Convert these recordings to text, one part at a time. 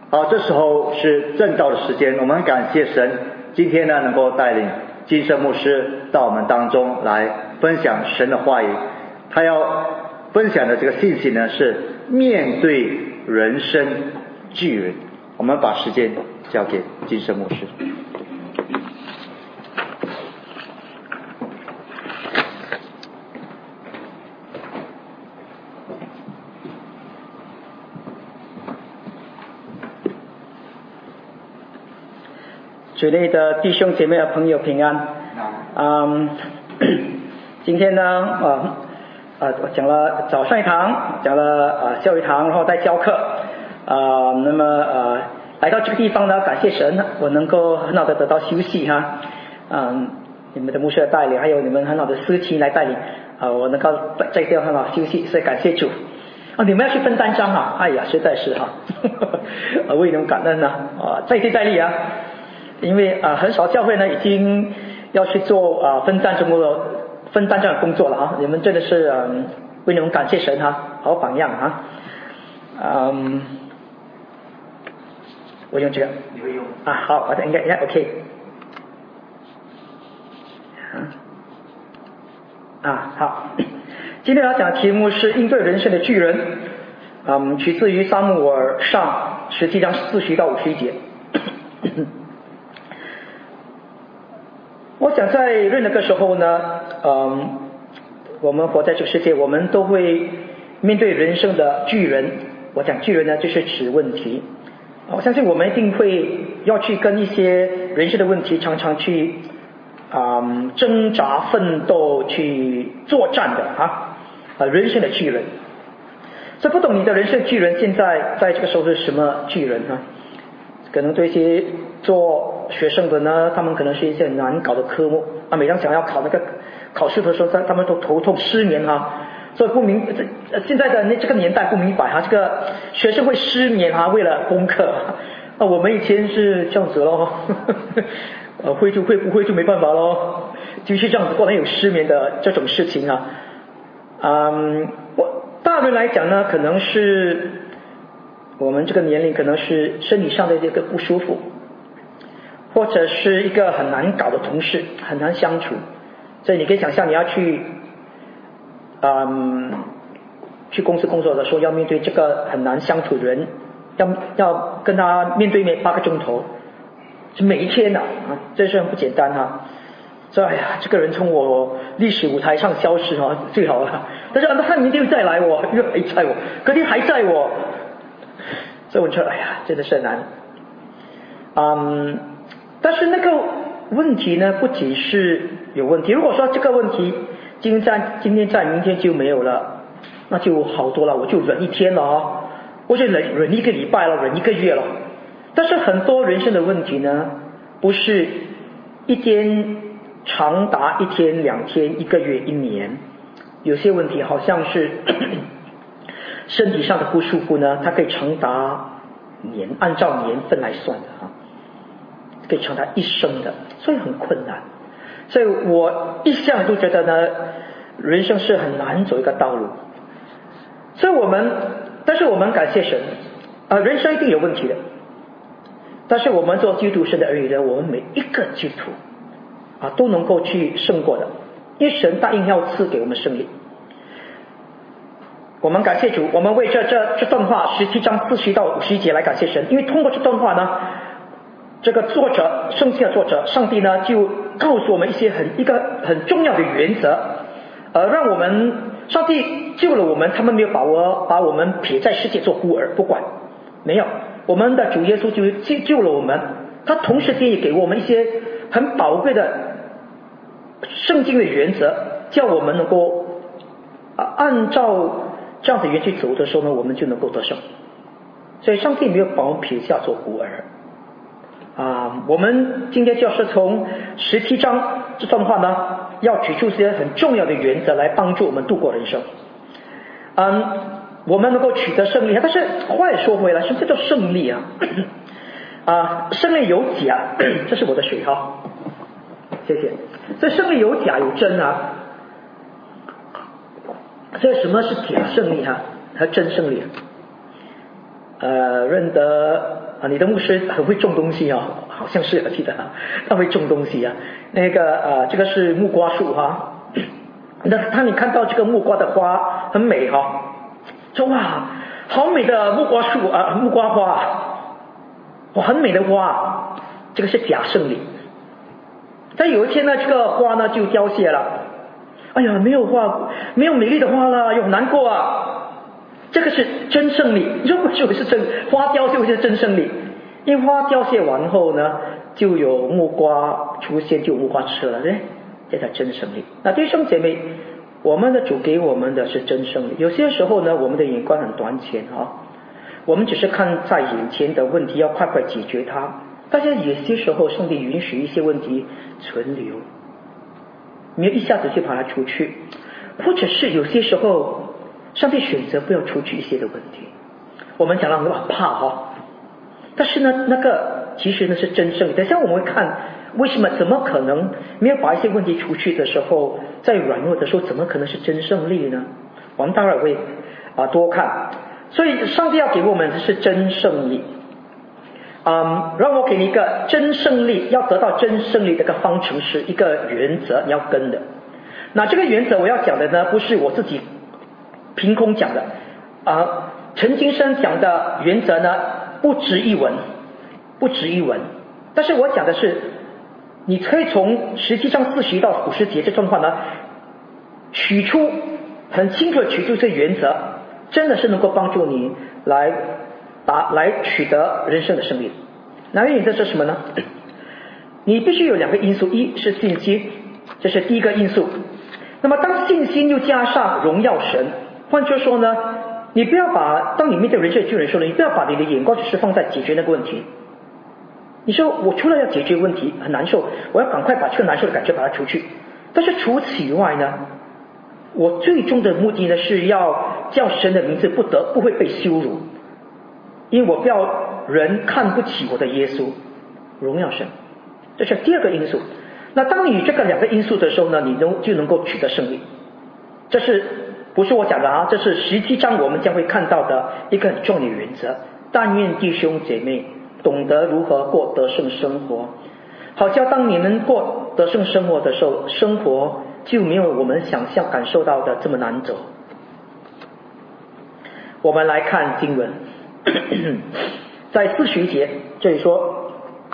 好，这时候是正道的时间，我们很感谢神，今天呢能够带领金生牧师到我们当中来分享神的话语。他要分享的这个信息呢是面对人生巨人。我们把时间交给金生牧师。 主内的弟兄姐妹和朋友平安。今天呢，我讲了早上一堂，讲了下午一堂，然后再教课。那么来到这个地方呢，感谢神，我能够很好的得到休息哈。你们的牧师的带领，还有你们很好的司机来带领，我能够在这地方很好休息，所以感谢主。你们要去分担章啊！哎呀，实在是哈，为你们感恩啊！再接再厉啊！因为很少教会呢已经要去做分担这样的工作了啊！你们真的是为你们感谢神哈，好榜样啊！我用这个， 你会用好，我应该 OK。好，今天要讲的题目是应对人生的巨人，取自于撒母耳上17章40到51节。我想在任何个时候呢，我们活在这个世界，我们都会面对人生的巨人。我讲巨人呢，就是指问题。我相信我们一定会要去跟一些人生的问题常常去挣扎奋斗去作战的人生的巨人。这不懂你的人生巨人现在在这个时候是什么巨人呢？可能对一些做学生的呢，他们可能是一些难搞的科目每当想要考那个考试的时候，他们都头痛失眠所以现在的这个年代不明白这个学生会失眠为了功课我们以前是这样子咯会就会，不会就没办法咯，就是这样子，不能有失眠的这种事情大人来讲呢，可能是我们这个年龄可能是身体上的这个不舒服，或者是一个很难搞的同事，很难相处，所以你可以想象你要去公司工作的时候，要面对这个很难相处的人，要跟他面对面8个钟头，是每一天这是很不简单所以这个人从我历史舞台上消失最好了，但是他明天又再来又还在我，隔天还在我，所以我觉得真的是很难。但是那个问题呢，不仅是有问题，如果说这个问题今天在明天就没有了，那就好多了，我就忍一天了或者忍一个礼拜了，忍一个月了。但是很多人生的问题呢，不是一天长达1天2天1个月1年，有些问题好像是身体上的不舒服呢，它可以长达年，按照年份来算的可以长达一生的，所以很困难。所以我一向都觉得呢，人生是很难走一个道路。所以但是我们感谢神人生一定有问题的，但是我们做基督神的儿女呢，我们每一个基督徒都能够去胜过的，因为神答应要赐给我们胜利。我们感谢主，我们为这段话17章40到51节来感谢神，因为通过这段话呢，这个圣经的作者上帝呢就告诉我们一个很重要的原则，让我们上帝救了我们，他们没有把我们撇在世界做孤儿不管，没有，我们的主耶稣就救了我们，他同时间也给我们一些很宝贵的圣经的原则，叫我们能够按照这样的原则走的时候呢，我们就能够得胜。所以上帝没有把我们撇下做孤儿我们今天就是从17章这段话呢，要举出一些很重要的原则来帮助我们度过人生我们能够取得胜利。但是话也说回来，什么叫胜利胜利有假这是我的水谢谢。所以胜利有假有真所以什么是假胜利和真胜利认得你的牧师很会种东西啊，好像是我记得他会种东西啊。这个是木瓜树哈，那你看到这个木瓜的花很美哈，说哇，好美的木瓜树木瓜花，哇，很美的花，这个是假胜利。但有一天呢，这个花呢就凋谢了，哎呀，没有没有美丽的花了，有难过啊。这个是真胜利，你说为什么是真花凋谢会是真胜利？因为花凋谢完后呢，就有木瓜出现，就有木瓜吃了，对，这才真胜利。那弟兄姐妹，我们的主给我们的是真胜利。有些时候呢，我们的眼光很短浅啊，我们只是看在眼前的问题，要快快解决它。但是有些时候，上帝允许一些问题存留，没有一下子就把它除去，或者是有些时候。上帝选择不要除去一些的问题，我们讲到很怕哈，但是呢，那个其实呢是真胜利。等一下我们会看为什么，怎么可能没有把一些问题除去的时候，在软弱的时候，怎么可能是真胜利呢？我们待会儿会多看。所以上帝要给我们的是真胜利。让我给你一个真胜利，要得到真胜利的一个方程式，一个原则你要跟的。那这个原则我要讲的呢，不是我自己凭空讲的陈金生讲的原则呢不值一文，但是我讲的是你可以从17章40到50节这段话呢取出很清楚的取出这原则，真的是能够帮助你来取得人生的胜利。哪个原则是什么呢？你必须有两个因素，一是信心，这是第一个因素。那么当信心又加上荣耀神，换句话说呢，你不要当你面对人生的巨人的时候，你不要把你的眼光只是放在解决那个问题。你说我除了要解决问题很难受，我要赶快把这个难受的感觉把它除去，但是除此以外呢，我最终的目的呢是要叫神的名字不会被羞辱，因为我不要人看不起我的耶稣，荣耀神，这是第二个因素。那当你这个两个因素的时候呢，你就能够取得胜利。这是不是我讲的这是17章我们将会看到的一个很重要的原则。但愿弟兄姐妹懂得如何过得胜生活，好叫当你们过得胜生活的时候，生活就没有我们想象感受到的这么难走。我们来看经文在41节这里说，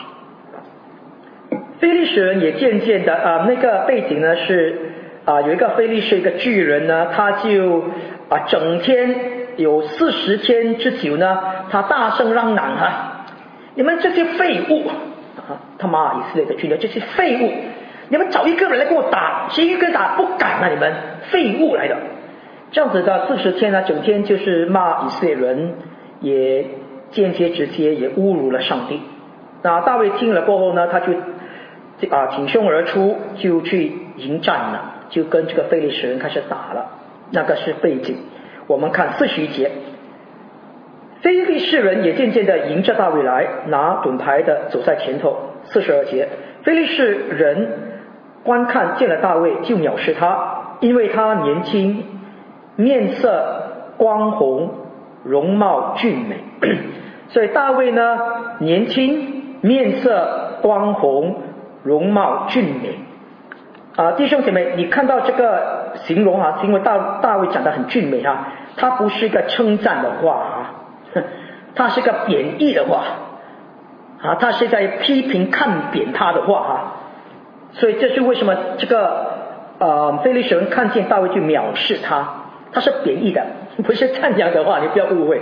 非利士人也渐渐的那个背景呢是有一个非利士一个巨人呢，他就整天有40天之久呢，他大声嚷嚷你们这些废物他骂以色列的军队，这些废物，你们找一个人来跟我打，谁一个人打不敢你们废物来的。这样子的40天呢，整天就是骂以色列人，也间接直接也侮辱了上帝。那大卫听了过后呢，他就挺胸而出，就去迎战了，就跟这个非利士人开始打了。那个是背景。我们看41节，非利士人也渐渐的迎着大卫来，拿盾牌的走在前头。42节，非利士人观看见了大卫，就藐视他，因为他年轻，面色光红，容貌俊美。所以大卫呢，年轻，面色光红，容貌俊美。弟兄姐妹，你看到这个形容形容大卫长得很俊美它不是一个称赞的话它是个贬义的话它是在批评看扁他的话所以这是为什么这个非利士人看见大卫就藐视他是贬义的，不是赞扬的话，你不要误会。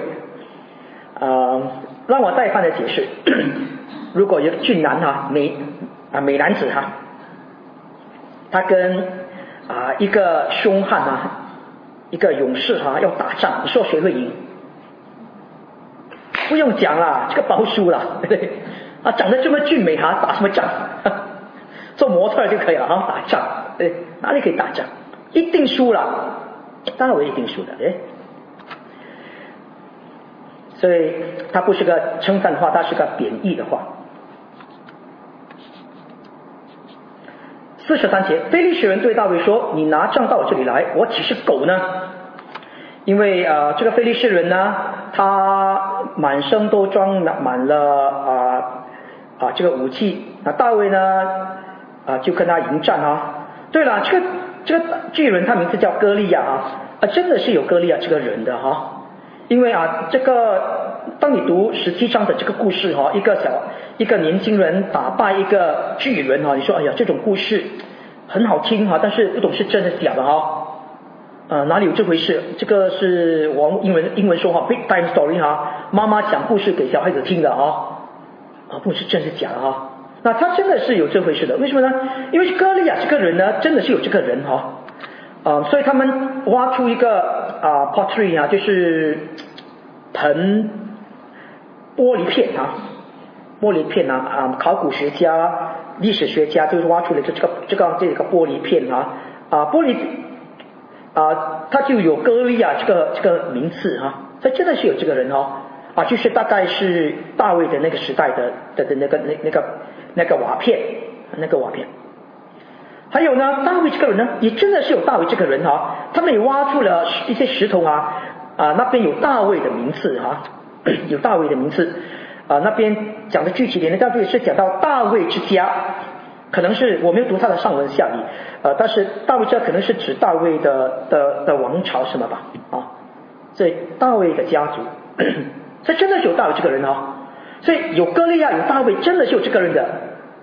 让我再一番的解释。如果有个俊男美男子他跟一个凶悍一个勇士要打仗，你说谁会赢？不用讲了，这个包输了，对不对？长得这么俊美打什么仗？做模特就可以了打仗，对，哪里可以打仗？一定输了，当然我一定输的，对。所以它不是个称赞的话，它是个贬义的话。43节，非利士人对大卫说：“你拿杖到我这里来，我岂是狗呢？”因为这个非利士人呢， 他满身都装满了这个武器，大卫呢就跟他迎战啊。对了，这个巨人他名字叫歌利亚真的是有歌利亚这个人的因为这个当你读17章的这个故事一个年轻人打败一个巨人你说哎呀这种故事很好听但是不懂是真的假的哪里有这回事？这个是我英文说big time story 妈妈讲故事给小孩子听的不是真是假的那他真的是有这回事的，为什么呢？因为歌利亚这个人呢真的是有这个人所以他们挖出一个pottery 就是盆玻璃片考古学家历史学家就是挖出了这个玻璃片玻璃他就有歌利亚这个名字所以真的是有这个人就是大概是大卫的那个时代的那个瓦片还有呢大卫这个人呢也真的是有大卫这个人他们也挖出了一些石头那边有大卫的名字有大卫的名字那边讲的具体点大卫是讲到大卫之家，可能是我没有读他的上文下理但是大卫之家可能是指大卫的王朝什么吧所以大卫的家族所以真的是有大卫这个人所以有歌利亚有大卫真的是有这个人的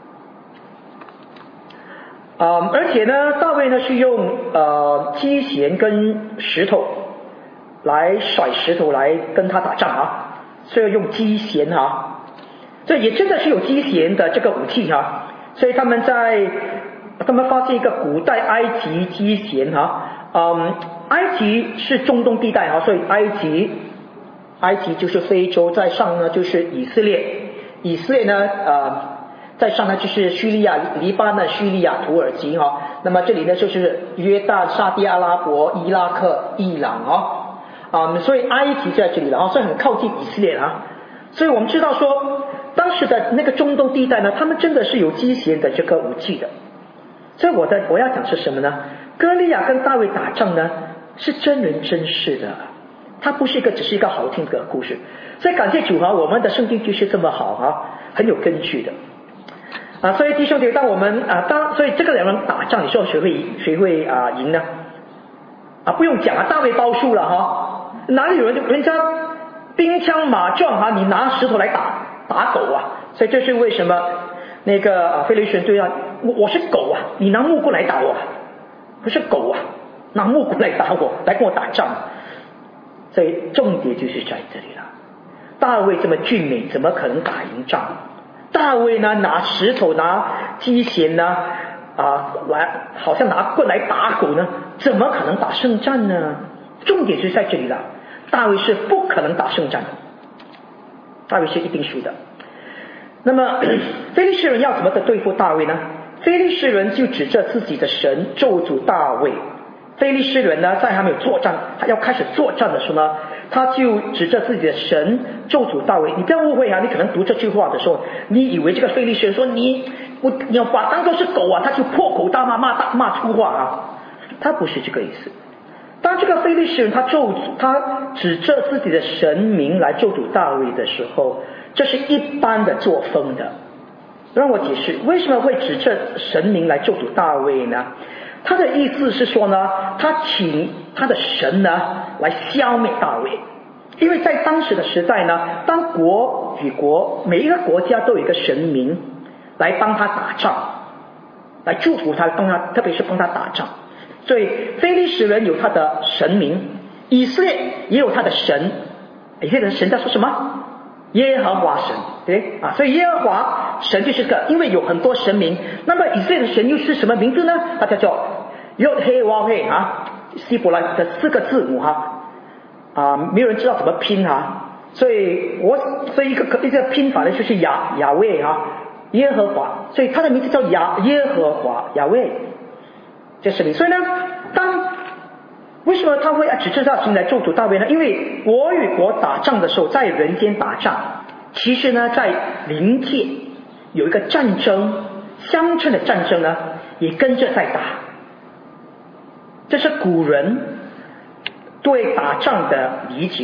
而且呢大卫呢是用机弦跟石头来甩石头来跟他打仗所以用机弦所以也真的是有机弦的这个武器所以他们发现一个古代埃及机弦埃及是中东地带所以埃及就是非洲，在上呢就是以色列呢在上呢就是叙利亚、黎巴嫩、叙利亚、土耳其那么这里呢就是约旦、沙地阿拉伯、伊拉克、伊朗所以埃及在这里了所以很靠近以色列所以我们知道说当时的那个中东地带呢他们真的是有机弦的这个武器的。所以我要讲是什么呢？歌利亚跟大卫打仗呢是真人真事的，它不是只是一个好听的故事。所以感谢主我们的圣经就是这么好很有根据的所以弟兄姐妹，当我们所以这个两人打仗，你说谁会赢呢？不用讲大卫包输了哪里有人家兵枪马壮你拿石头来打狗所以这是为什么那个非利士人对我是狗你拿木棍来打我不是狗拿木棍来打我，来跟我打仗。所以重点就是在这里了，大卫这么俊美怎么可能打赢仗？大卫呢拿石头拿机弦呢来好像拿棍来打狗呢，怎么可能打胜战呢？重点是在这里了，大卫是不可能打胜战的，大卫是一定输的。那么非利士人要怎么的对付大卫呢？非利士人就指着自己的神咒诅大卫。非利士人呢在还没有作战，他要开始作战的时候呢，他就指着自己的神咒诅大卫。你不要误会你可能读这句话的时候，你以为这个非利士人说你要把当作是狗他就破口大骂骂粗话他不是这个意思。当这个非利士人他指着自己的神名来咒诅大卫的时候，这是一般的作风的。让我解释为什么会指着神名来咒诅大卫呢？他的意思是说呢，他请他的神呢来消灭大卫。因为在当时的时代呢，当国与国每一个国家都有一个神明来帮他打仗，来祝福他，特别是帮他打仗。所以非利士人有他的神明，以色列也有他的神。以色列的神叫说什么？耶和华神，对所以耶和华神就是因为有很多神明，那么以色列的神又是什么名字呢？它叫做 Yod He Vav He 希伯来的4个字母没有人知道怎么拼所以一个拼法呢就是亚卫耶和华，所以他的名字叫耶和华亚卫，这是你。所以呢，为什么他会指着他神来咒诅大卫呢？因为国与国打仗的时候，在人间打仗，其实呢在灵界有一个战争，相称的战争呢也跟着在打。这是古人对打仗的理解。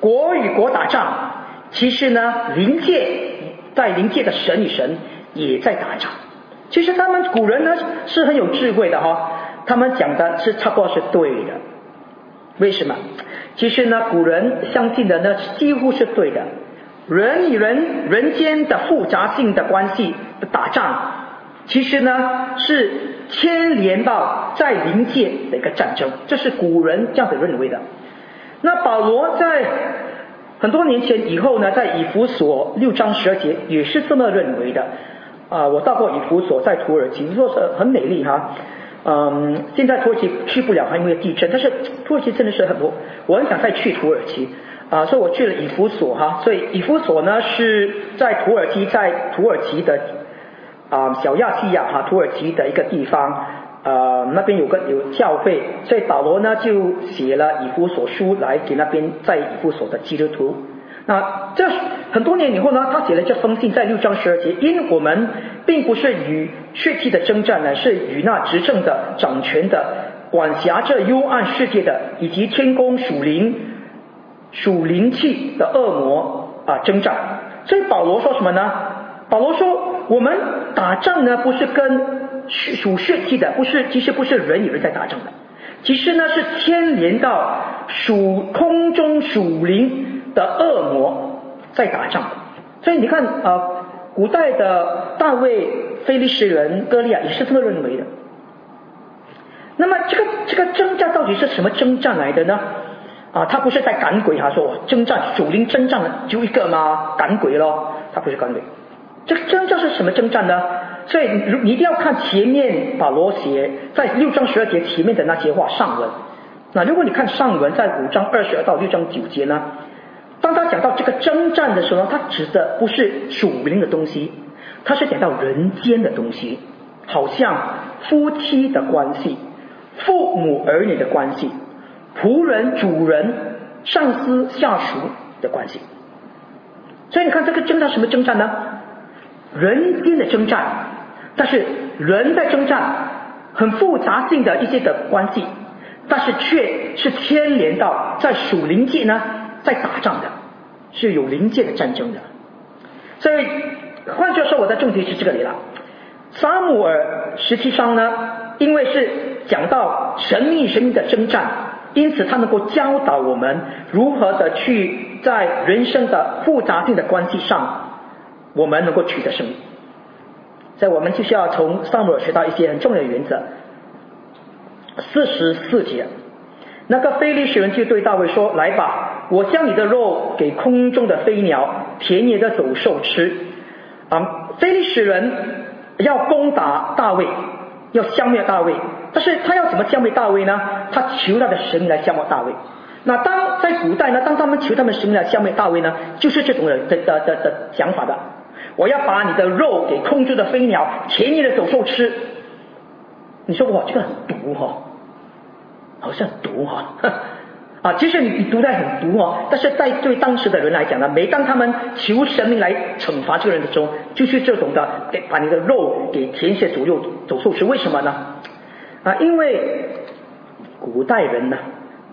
国与国打仗，其实呢灵界的神与神也在打仗。其实他们古人呢是很有智慧的他们讲的是差不多是对的。为什么？其实呢古人相信的呢几乎是对的。人与人间的复杂性的关系的打仗，其实呢是牵连到在灵界的一个战争，这是古人这样子认为的。那保罗在很多年前以后呢，在以弗所6章12节也是这么认为的。我到过以弗所，在土耳其，说是很美丽现在土耳其去不了，因为地震，但是土耳其真的是我很想再去土耳其所以我去了以弗所所以以弗所呢是在土耳其的小亚细亚土耳其的一个地方，那边有教会，所以保罗呢就写了以弗所书来给那边在以弗所的基督徒。那这很多年以后呢，他写了这封信，在6章12节，因我们并不是与血气的征战呢，是与那执政的、掌权的、管辖这幽暗世界的，以及天宫属灵气的恶魔征战。所以保罗说什么呢？保罗说我们打仗呢不是跟属血气的，其实不是人与人在打仗的，其实呢是牵连到空中属灵的恶魔在打仗。所以你看古代的大卫、非利士人、歌利亚也是这么认为的。那么这个征战到底是什么征战来的呢？他不是在赶鬼说征战属灵征战就一个吗？赶鬼咯，他不是赶鬼。这个征战是什么征战呢？所以你一定要看前面保罗写在6章12节前面的那些话上文。那如果你看上文，在5章22到6章9节呢，当他讲到这个征战的时候，他指的不是属灵的东西，他是讲到人间的东西，好像夫妻的关系、父母儿女的关系、仆人主人、上司下属的关系。所以你看这个征战什么征战呢？人间的征战，但是人在征战很复杂性的一些的关系，但是却是牵连到在属灵界呢在打仗的，是有灵界的战争的。所以换句话说，我的重点是这个里了。撒母耳17章呢，因为是讲到神命的征战，因此他能够教导我们如何的去在人生的复杂性的关系上我们能够取得胜利。所以我们就需要从撒母耳学到一些很重要的原则。44节，那个非利士人就对大卫说，来吧，我将你的肉给空中的飞鸟、田野的走兽吃。非利士人要攻打大卫，要消灭大卫，但是他要怎么消灭大卫呢？他求他的神来消灭大卫。那在古代呢，当他们求他们神来消灭大卫呢，就是这种的想法的。我要把你的肉给空中的飞鸟、田野的走兽吃。你说哇，这个很毒好像很毒其实你读得很毒但是对当时的人来讲呢，每当他们求神明来惩罚这个人的时候，就是这种的，把你的肉给田野走兽吃。为什么呢？因为古代人呢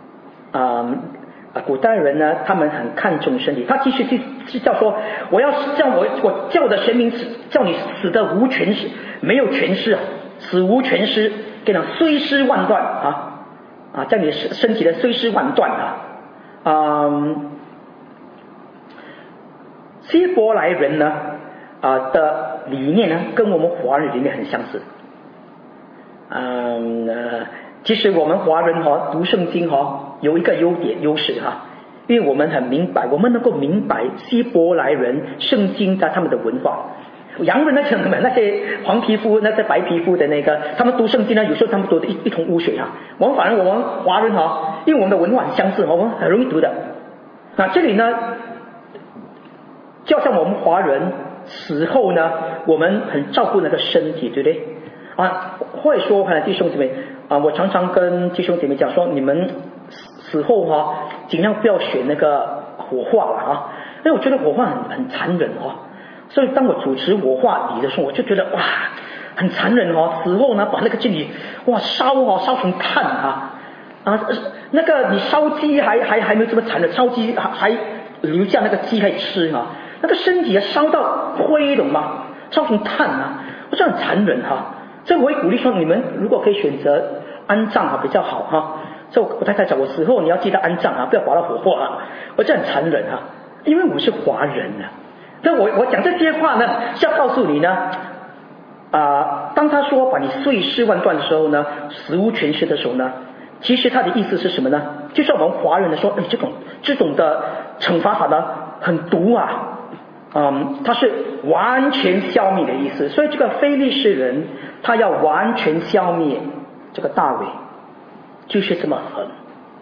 他们很看重身体，他其实是叫说，我叫我的神明叫你死得无全尸，没有全尸死无全尸，给你虽尸万段叫你身体的虽尸万段希伯来人呢的理念呢，跟我们华人理念很相似。其实我们华人读圣经有一个优势因为我们很明白，我们能够明白希伯来人圣经的他们的文化。洋人那些黄皮肤、那些白皮肤的他们读圣经呢，有时候他们读的一头雾水我们华人因为我们的文化很相似我们很容易读的。那这里呢，就像我们华人死后呢，我们很照顾那个身体，对不对或者说弟兄姐妹我常常跟弟兄姐妹讲说，你们死后尽量不要选那个火化了因为我觉得火化很残忍所以当我主持火化礼的时候，我就觉得哇很残忍死后呢把那个尸体烧成炭那个你烧鸡还没有这么残忍，烧鸡还留下那个鸡还吃嘛，那个身体烧到灰懂吗？烧成炭啊，我说很残忍哈。所以我会鼓励说，你们如果可以选择安葬啊比较好哈。所以我太太讲，我死后你要记得安葬啊，不要把它火化啊。我这很残忍啊，因为我是华人啊。那我讲这些话呢，是要告诉你呢，当他说把你碎尸万段的时候呢，死无全尸的时候呢，其实他的意思是什么呢？就是我们华人的说，这种的惩罚法呢很毒啊，他是完全消灭的意思。所以这个非利士人他要完全消灭这个大卫，就是这么狠。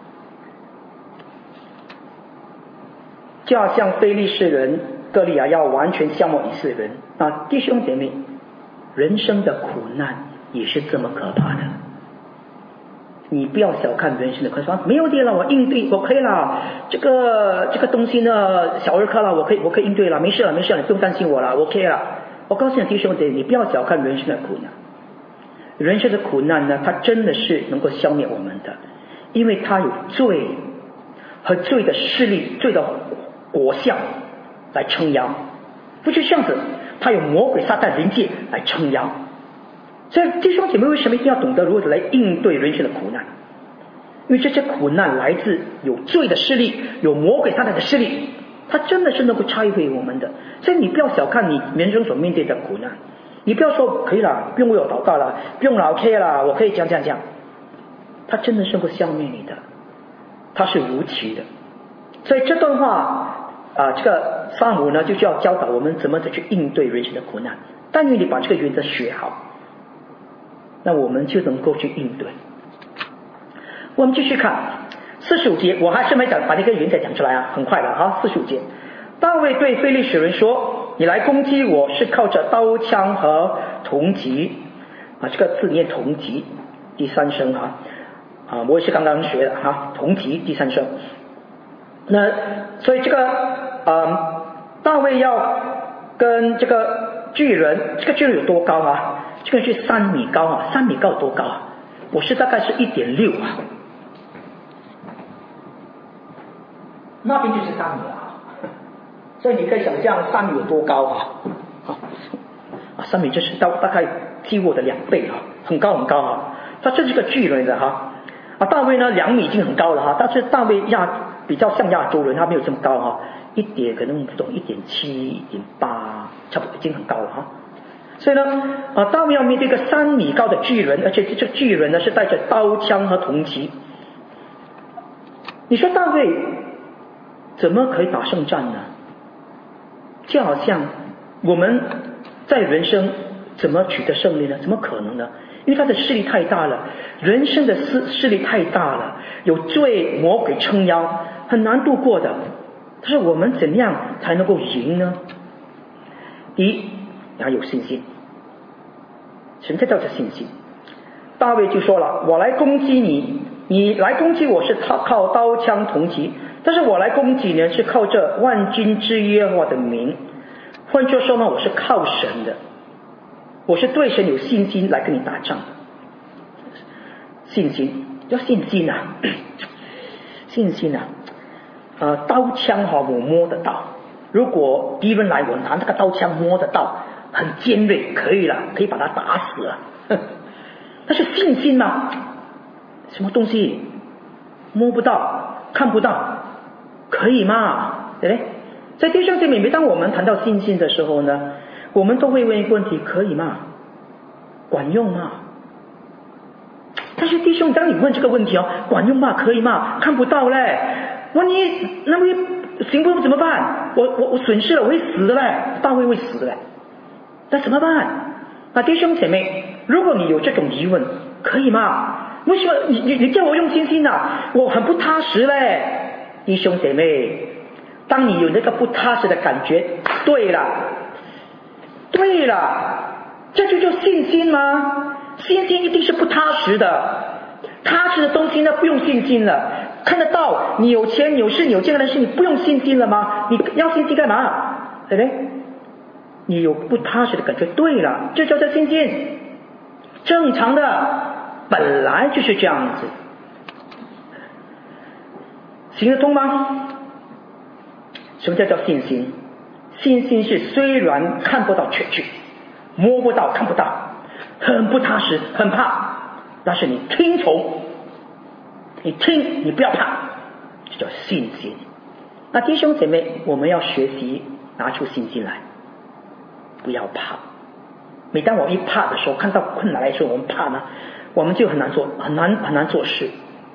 就好像非利士人歌利亚要完全消灭以色列人啊，弟兄姐妹，人生的苦难也是这么可怕的。你不要小看人生的苦难，没有的了，我应对，我可以了。这个东西呢，小儿科了，我可以应对了，没事了，你不用担心我了 ，OK 了。我告诉你弟兄姐妹，你不要小看人生的苦难。人生的苦难呢，它真的是能够消灭我们的，因为它有罪和罪的势力、罪的果效来撑腰，不是这样子，它有魔鬼撒旦灵界来撑腰。所以弟兄姐妹为什么一定要懂得如何来应对人生的苦难？因为这些苦难来自有罪的势力，有魔鬼撒旦的势力，它真的是能够拆毁我们的。所以你不要小看你人生所面对的苦难，你不要说可以了，不用为我祷告了，不用了 OK 了，我可以这样，它真的是能够消灭你的，它是无情的。所以这段话这个撒母呢就需要教导我们怎么去应对人生的苦难。但愿你把这个原则学好，那我们就能够去应对。我们继续看45节，我还是没把那个原则讲出来啊，很快的啊。45节，大卫对非利士人说：“你来攻击我是靠着刀枪和铜戟这个字念铜戟，第三声我也是刚刚学的铜戟第三声。那所以这个大卫要跟这个巨人，这个巨人有多高啊？这个是3米高3米高有多高啊？我是大概是1.6那边就是3米所以你可以想象3米有多高3米就是大概几乎我的2倍很高他这是个巨人的大卫呢2米已经很高了但是大卫比较像亚洲人，他没有这么高可能不懂1.7、1.8，差不多已经很高了所以呢大卫要面对一个3米高的巨人，而且这个巨人呢是带着刀枪和铜戟。你说大卫怎么可以打胜战呢？就好像我们在人生怎么取得胜利呢？怎么可能呢？因为他的势力太大了，人生的势力太大了，有罪魔鬼撑腰，很难度过的。但是我们怎样才能够赢呢？第一，你要有信心。什么叫做信心？大卫就说了：“我来攻击你，你来攻击我是靠刀枪铜戟，但是我来攻击呢是靠着万军之耶和华的名。换句话说呢，我是靠神的，我是对神有信心来跟你打仗。信心要信心信心刀枪我摸得到，如果敌人来，我拿那个刀枪摸得到，很尖锐，可以了，可以把他打死了。但是信心吗？什么东西摸不到看不到，可以吗？对不对？在弟兄姐妹，每当我们谈到信心的时候呢，我们都会问一个问题：可以吗？管用吗？但是弟兄，当你问这个问题管用吗？可以吗？看不到嘞，万一那位行不通怎么办？我损失了，我会死的嘞，大卫会死的嘞，那怎么办？弟兄姐妹，如果你有这种疑问，可以吗？为什么你叫我用信心我很不踏实嘞。弟兄姐妹，当你有那个不踏实的感觉，对了，这就叫信心吗？信心一定是不踏实的，踏实的东西呢不用信心了。看得到你有钱有势有这样的事，你不用信心了吗？你要信心干嘛？对不对？你有不踏实的感觉，对了，这叫做信心，正常的，本来就是这样子。 行得通吗？什么叫信心？信心是虽然看不到确据，摸不到看不到，很不踏实很怕，但是你听从，你听你不要怕，这叫信心。那弟兄姐妹，我们要学习拿出信心来，不要怕。每当我们一怕的时候，看到困难来说我们怕呢，我们就很难做事。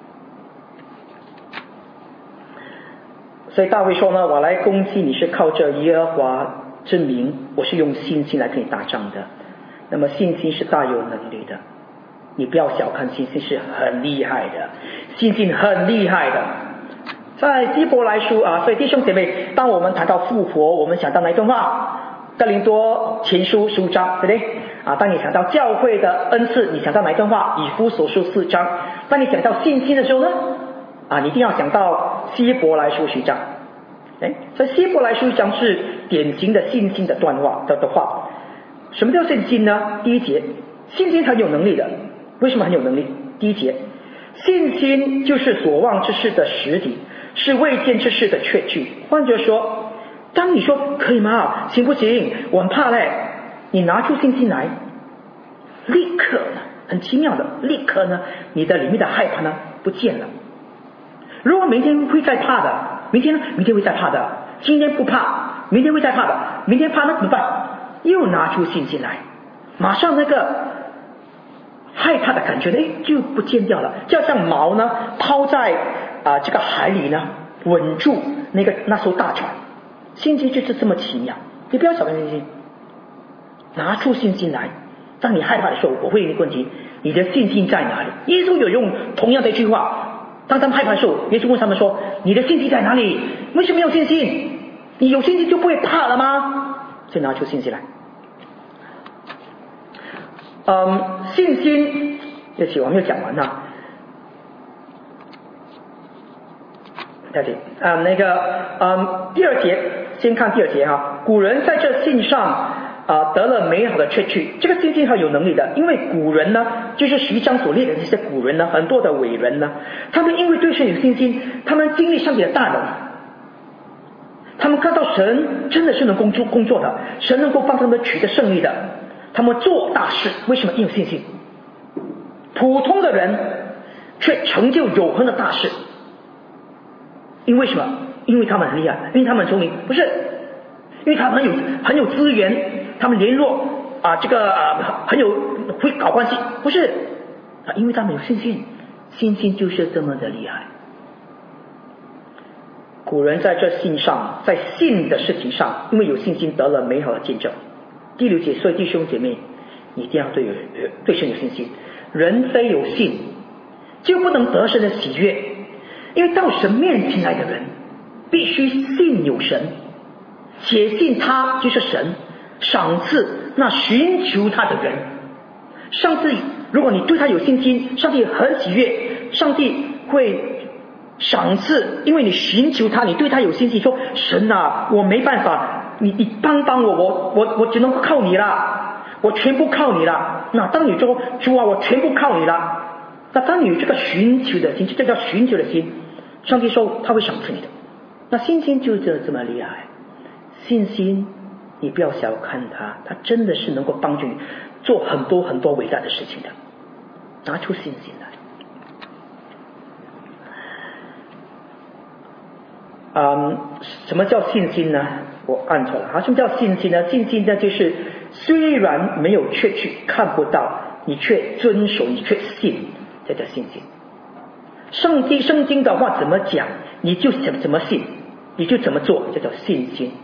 所以大卫说呢，我来攻击你是靠着耶和华之名，我是用信心来跟你打仗的。那么信心是大有能力的，你不要小看信心，是很厉害的，信心很厉害的。在希伯来书所以弟兄姐妹，当我们谈到复活，我们想到哪一段话？哥林多前书15章，对不对？当你想到教会的恩赐，你想到哪一段话？以弗所书4章。当你想到信心的时候呢？你一定要想到希伯来书10章。所以希伯来书1章是典型的信心的段话的话。什么叫信心呢？第一节，信心很有能力的。为什么很有能力？第一节，信心就是所望之事的实底，是未见之事的确据。换句话说，当你说可以吗？行不行？我很怕嘞。你拿出信心来，立刻呢，很奇妙的，立刻呢，你的里面的害怕呢不见了。如果明天会再怕的，明天会再怕的，今天不怕，明天会再怕的，明天怕那怎么办？又拿出信心来，马上那个害怕的感觉就不见掉了，就像锚呢抛在这个海里呢，稳住那艘大船。信心就是这么奇妙，你不要小看信心，拿出信心来。当你害怕的时候，我会问一个问题，你的信心在哪里？耶稣有用同样的一句话，当他们害怕的时候，耶稣问他们说，你的信心在哪里？为什么有信心？你有信心就不会怕了吗？所以拿出信心来。信心对不起，我没有讲完呢。对不起，第二节，先看第二节古人在这信上得了美好的确据。这个信心很有能力的，因为古人呢，就是10章所列的这些古人呢，很多的伟人呢，他们因为对神有信心，他们经历上帝的大能，他们看到神真的是能工作的，神能够帮他们取得胜利的，他们做大事。为什么？因为有信心。普通的人却成就永恒的大事，因为什么？因为他们很厉害，因为他们很聪明，不是因为他们很有资源，他们联络很有会搞关系，不是因为他们有信心。信心就是这么的厉害。古人在这信上，在信的事情上，因为有信心得了美好的见证。第6节，所以弟兄姐妹，你一定要对神有信心。人非有信，就不能得神的喜悦。因为到神面前来的人，必须信有神，且信他就是神，赏赐那寻求他的人。上帝，如果你对他有信心，上帝很喜悦，上帝会赏赐，因为你寻求他，你对他有信心，说神我没办法，你帮我只能靠你啦，我全部靠你啦。那当你说主我全部靠你啦，那当你有这个寻求的心，这叫寻求的心，上帝说他会赏赐你的。那信心就是这么厉害。信心你不要小看它，它真的是能够帮助你做很多很多伟大的事情的。拿出信心来。什么叫信心呢？我按错了。什么叫信心呢？信心呢，就是虽然没有确据，看不到，你却遵守，你却信，这叫信心。圣经的话怎么讲，你就怎么信，你就怎么做，这叫信心。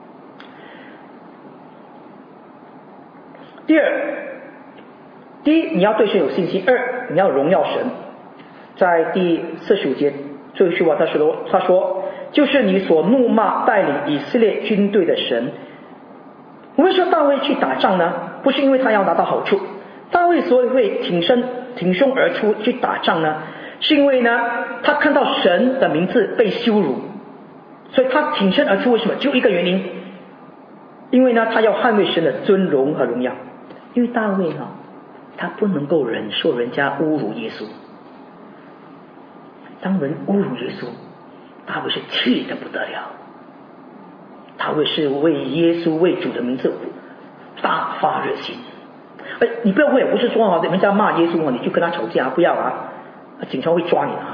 第一，你要对神有信心；二，你要荣耀神。在第45节最后一句话，他说就是你所怒骂带领以色列军队的神。我们说大卫去打仗呢，不是因为他要拿到好处，大卫所以会挺胸而出去打仗呢，是因为呢他看到神的名字被羞辱，所以他挺身而出。为什么？就一个原因，因为呢他要捍卫神的尊荣和荣耀。因为大卫他不能够忍受人家侮辱耶稣。当人侮辱耶稣， 大卫是气得不得了，大卫是为耶稣为主的名字大发热心。你不要问，不是说人家骂耶稣你就跟他吵架，不要警察会抓你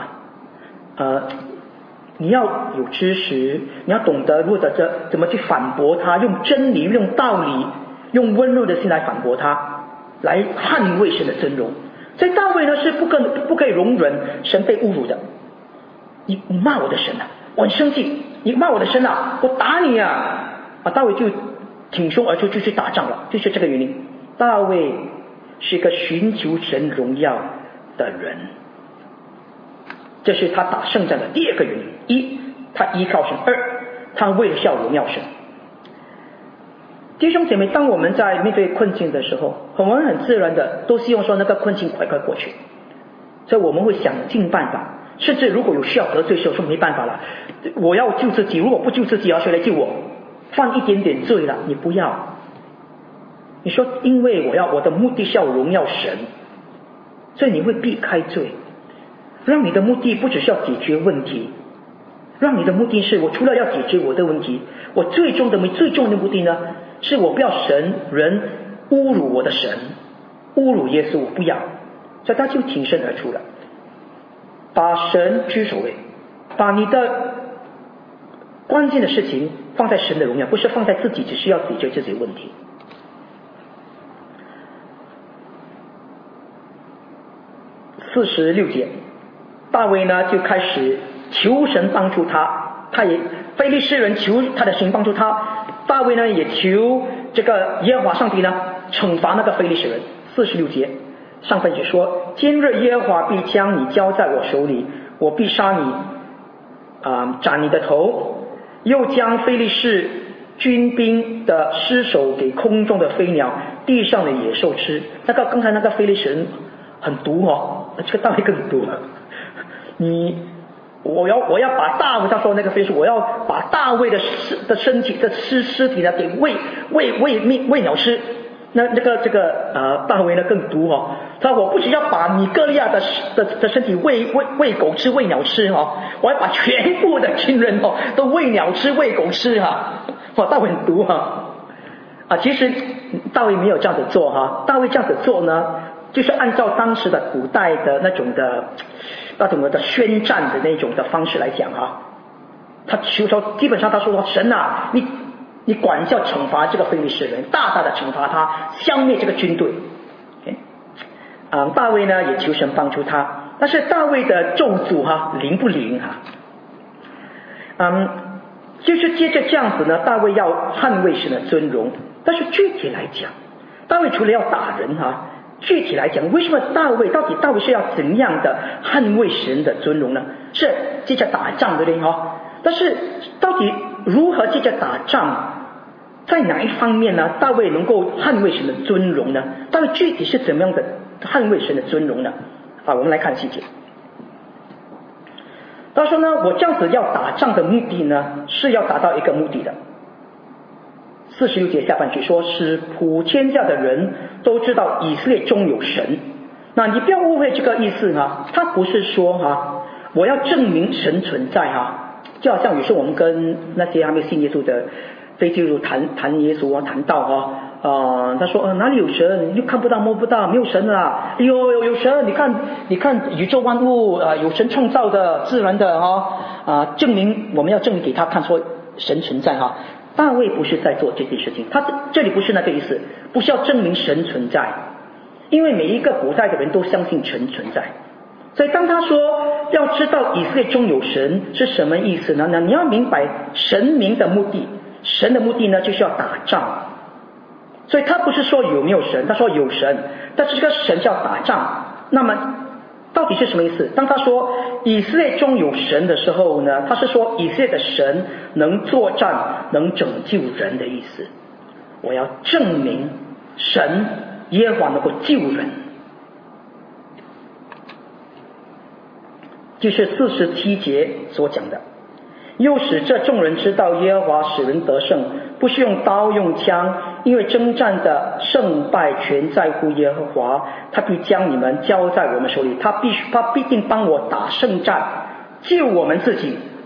你要有知识，你要懂得怎么去反驳他，用真理用道理用温柔的心来反驳他，来捍卫神的尊荣。所以大卫呢是不可以容忍神被侮辱的。你骂我的神我很生气，你骂我的神我打你大卫就挺胸而出，就去打仗了，就是这个原因。大卫是一个寻求神荣耀的人，这是他打胜仗的第二个原因。一，他依靠神；二，他为了要荣耀神。弟兄姐妹，当我们在面对困境的时候，我们很自然的都希望说那个困境快快过去，所以我们会想尽办法，甚至如果有需要得罪的时候说没办法了，我要救自己，如果不救自己谁来救我？犯一点点罪了，你不要，你说因为我的目的是要荣耀神，所以你会避开罪，让你的目的不只是要解决问题，让你的目的是我除了要解决我的问题，我最终的目的呢，是我不要人侮辱我的神，侮辱耶稣，我不要。所以他就挺身而出了，把神居首位，把你的关键的事情放在神的荣耀，不是放在自己只是要解决自己的问题。46节，大卫呢就开始求神帮助他，非利士人求他的神帮助他，大卫呢也求这个耶和华上帝呢惩罚那个非利士人。46节上半节说，今日耶和华必将你交在我手里，我必杀你斩你的头，又将非利士军兵的尸首给空中的飞鸟地上的野兽吃。刚才那个非利士人很毒这个大卫更毒了。我要把大卫，他说那个非利士，我要把大卫的身体的尸体呢给喂鸟吃。这个大卫呢更毒他说我不只要把米各利亚的身体喂狗吃喂鸟吃我要把全部的亲人都喂鸟吃喂狗吃大卫很毒其实大卫没有这样子做大卫这样子做呢，就是按照当时的古代的那种的宣战的那种的方式来讲他求说，基本上他说神你管教惩罚这个非利士人，大大的惩罚他，消灭这个军队。大卫呢也求神帮助他，但是大卫的咒诅灵不灵就是接着这样子呢，大卫要捍卫神的尊荣。但是具体来讲，大卫除了要打人具体来讲，为什么大卫是要怎样的捍卫神的尊荣呢？是接着打仗的但是到底如何接着打仗，在哪一方面呢？大卫能够捍卫神的尊荣呢？大卫具体是怎么样的捍卫神的尊荣呢？我们来看细节。他说呢，我这样子要打仗的目的呢，是要达到一个目的的。46节下半句说，使普天下的人都知道以色列中有神。那你不要误会这个意思他不是说我要证明神存在就好像有时候我们跟那些还没有信耶稣的非基督徒谈耶稣谈道他说哪里有神，又看不到摸不到，没有神啦。有神，你看宇宙万物有神创造的自然的证明，我们要证明给他看说神存在大卫不是在做这件事情，他这里不是那个意思，不是要证明神存在，因为每一个古代的人都相信神存在。所以当他说要知道以色列中有神是什么意思呢？你要明白神明的目的，神的目的呢就是要打仗。所以他不是说有没有神，他说有神，但是这个神是要打仗。那么到底是什么意思？当他说以色列中有神的时候呢，他是说以色列的神能作战，能拯救人的意思。我要证明神耶和华能够救人，就是47节所讲的。又使这众人知道耶和华使人得胜，不是用刀用枪，因为征战的胜败全在乎耶和华，他必将你们交在我们手里，他必定帮我打胜战，救我们自己，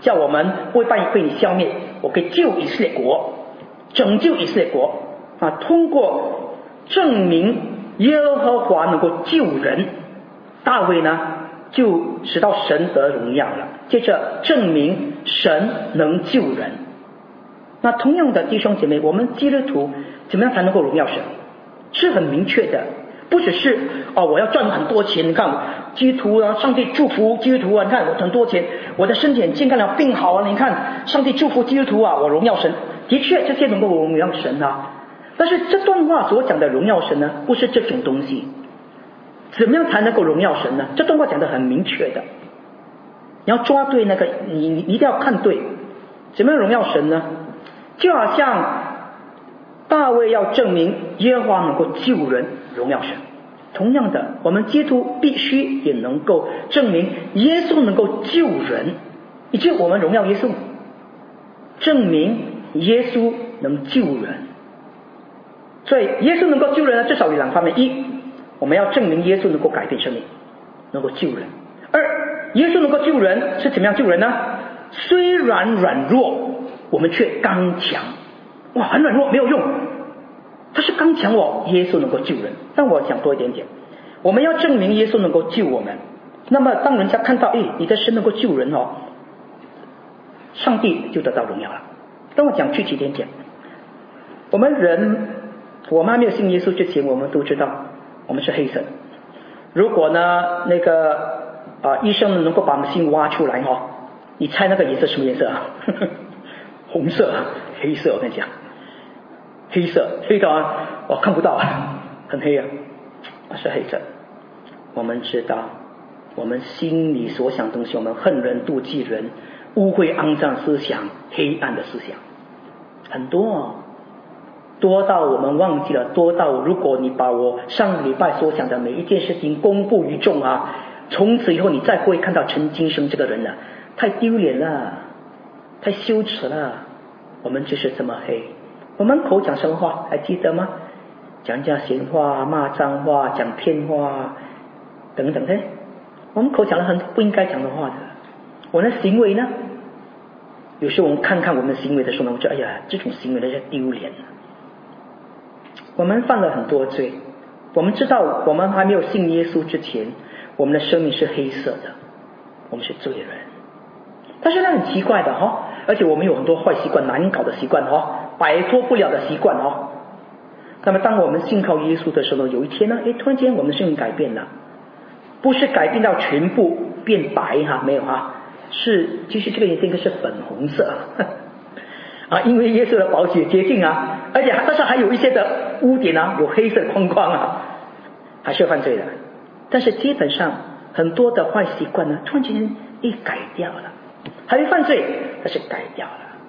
叫我们不会被你消灭，我可以救以色列国，拯救以色列国啊！通过证明耶和华能够救人，大卫呢就使到神得荣耀了。接着证明神能救人。那同样的弟兄姐妹，我们基督徒怎么样才能够荣耀神？是很明确的，不只是我要赚很多钱。你看基督徒啊，上帝祝福基督徒啊，你看我很多钱，我的身体很健康了，病好啊，你看上帝祝福基督徒啊，我荣耀神。的确这些能够荣耀神啊，但是这段话所讲的荣耀神呢，不是这种东西。怎么样才能够荣耀神呢？这段话讲得很明确的，你要抓对那个，你一定要看对。怎么样荣耀神呢？就好像大卫要证明耶和华能够救人，荣耀神。同样的，我们基督徒必须也能够证明耶稣能够救人，以及我们荣耀耶稣，证明耶稣能救人。所以耶稣能够救人呢，至少有两方面：一，我们要证明耶稣能够改变生命，能够救人；二，耶稣能够救人是怎么样救人呢？虽然软弱，我们却刚强。哇，很软弱没有用，他是刚强耶稣能够救人。但我讲多一点点，我们要证明耶稣能够救我们，那么当人家看到你的神能够救人上帝就得到荣耀了。当我讲具体一点点，我们还没有信耶稣之前，我们都知道我们是黑色。如果呢医生能够把我们心挖出来你猜那个颜色什么颜色啊？红色、黑色，我跟你讲，黑色黑的我看不到很黑是黑色。我们知道我们心里所想东西，我们恨人、妒忌人、污秽肮脏思想、黑暗的思想很多多到我们忘记了，多到如果你把我上个礼拜所讲的每一件事情公布于众从此以后你再不会看到陈金生这个人了，太丢脸了，太羞耻了。我们就是这么黑。我们口讲什么话还记得吗？讲人家闲话、骂脏话、讲骗话等等的。我们口讲了很多不应该讲的话的。我们的行为呢，有时候我们看看我们的行为的时候呢，我觉得这种行为那叫丢脸。我们犯了很多罪，我们知道我们还没有信耶稣之前，我们的生命是黑色的，我们是罪人。但是那很奇怪的而且我们有很多坏习惯、难搞的习惯摆脱不了的习惯那么当我们信靠耶稣的时候，有一天呢，突然间我们的生命改变了，不是改变到全部变白没有是其实这个颜色应该是粉红色因为耶稣的宝血洁净而且但是还有一些的污点有黑色框框还是犯罪的。但是基本上很多的坏习惯呢，突然间改掉了，还没犯罪，但是改掉了。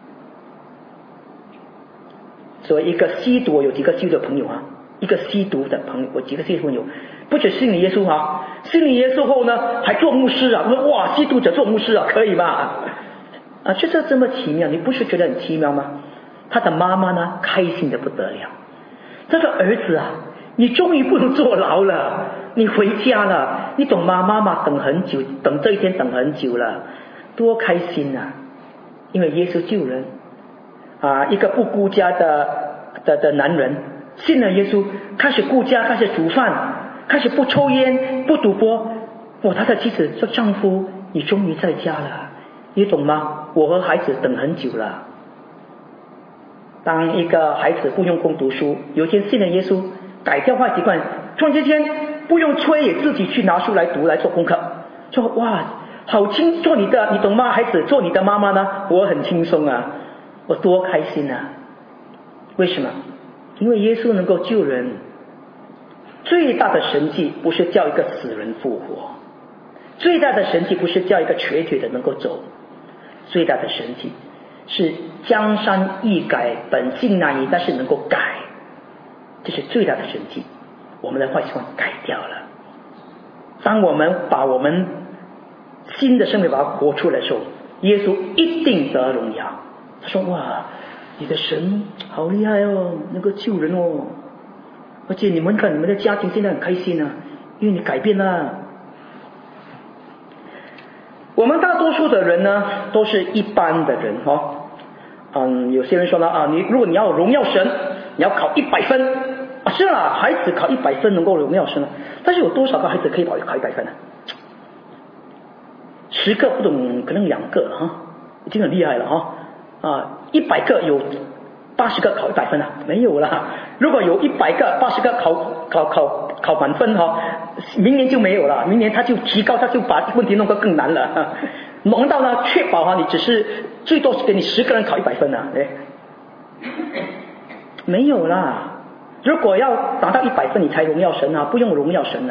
所以一个吸毒，有几个吸毒的朋友一个吸毒的朋友，我几个吸毒朋友，不止信你耶稣信你耶稣后呢，还做牧师我说哇，吸毒者做牧师可以吗？就是这么奇妙，你不是觉得很奇妙吗？他的妈妈呢，开心的不得了。这个儿子你终于不能坐牢了，你回家了，你懂吗？妈妈等很久，等这一天等很久了，多开心因为耶稣救人一个不顾家的男人信了耶稣，开始顾家，开始煮饭，开始不抽烟不赌博。他的妻子说，丈夫你终于在家了，你懂吗？我和孩子等很久了。当一个孩子不用功读书，有一天信了耶稣，改掉坏习惯，突然之间不用催也自己去拿书来读，来做功课，说哇好轻，做你的，你懂吗？孩子做你的妈妈呢，我很轻松我多开心为什么？因为耶稣能够救人。最大的神迹不是叫一个死人复活，最大的神迹不是叫一个瘸腿的能够走，最大的神迹是江山易改，本性难移，但是能够改，这是最大的神迹。我们的坏习惯改掉了，当我们把我们新的生命把它活出来的时候，耶稣一定得荣耀。他说哇，你的神好厉害能够救人而且你们看你们的家庭现在很开心因为你改变了。 我们大多数的人呢，都是一般的人有些人说呢如果你要荣耀神，你要考100分是啦，孩子考100分能够荣耀神了，但是有多少个孩子可以考100分呢？10个不懂，可能2个已经很厉害了100个有80个考100分了，没有啦。如果有100个80个考满分明年就没有了，明年他就提高，他就把问题弄得更难了。难道呢确保你只是最多给你10个人考100分啊？没有啦。如果要达到100分你才荣耀神不用荣耀神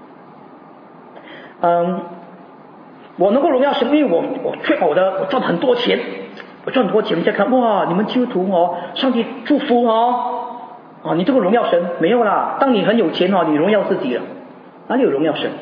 我能够荣耀神，因为我确保我赚很多钱，人家看哇，你们基督徒上帝祝福你这个荣耀神没有啦。当你很有钱你荣耀自己了，哪里有荣耀神？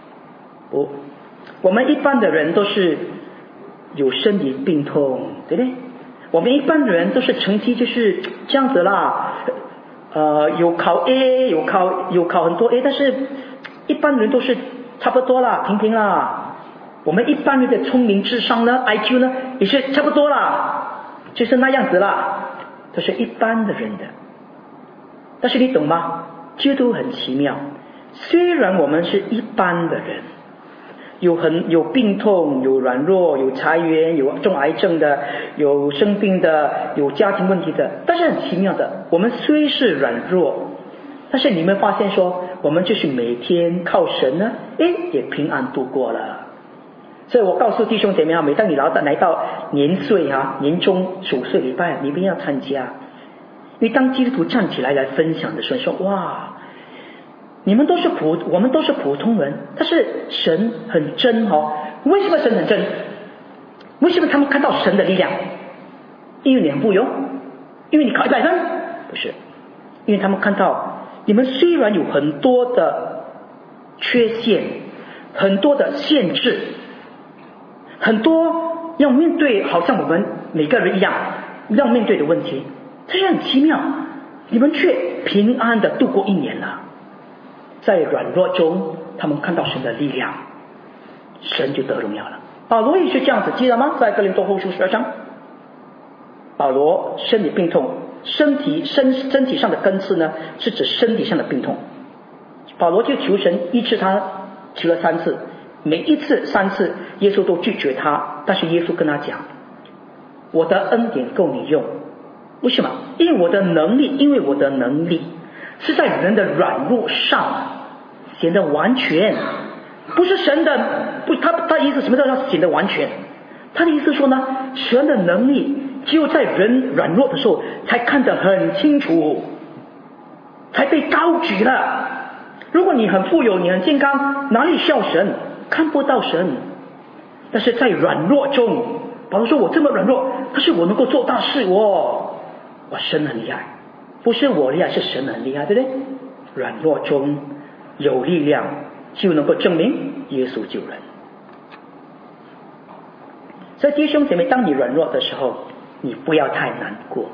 我们一般的人都是有身体病痛，对不对？我们一般的人都是成绩就是这样子啦，有考 A， 有考很多 A， 但是一般人都是差不多啦，平平啦。我们一般人的聪明智商呢 IQ 呢也是差不多啦，就是那样子啦，都是一般的人的。但是你懂吗？基督很奇妙，虽然我们是一般的人，有病痛，有软弱，有裁员，有重癌症的，有生病的，有家庭问题的，但是很奇妙的，我们虽是软弱，但是你们发现说我们就是每天靠神呢也平安度过了。所以我告诉弟兄姐妹每当你来到年岁年终守岁礼拜，你一定要参加。因为当基督徒站起来分享的时候，说哇，我们都是普通人，但是神很真为什么神很真？为什么他们看到神的力量？因为你很富有，因为你考100分？不是，因为他们看到你们虽然有很多的缺陷，很多的限制，很多要面对，好像我们每个人一样要面对的问题，这是很奇妙，你们却平安的度过1年了。在软弱中他们看到神的力量，神就得荣耀了。保罗也是这样子，记得吗？在哥林多后书12章，保罗身体病痛，身体上的根刺呢是指身体上的病痛，保罗就求神医治他，求了3次，每一次3次耶稣都拒绝他，但是耶稣跟他讲，我的恩典够你用。为什么？因为我的能力是在人的软弱上显得完全，不是神的他意思什么叫显得完全？他的意思说呢，神的能力只有在人软弱的时候才看得很清楚，才被高举了。如果你很富有，你很健康，哪里需要神？看不到神。但是在软弱中，保罗说我这么软弱，可是我能够做大事哇，神很厉害，不是我厉害，是神很厉害，对不对？软弱中有力量，就能够证明耶稣救人。所以弟兄姐妹，当你软弱的时候，你不要太难过，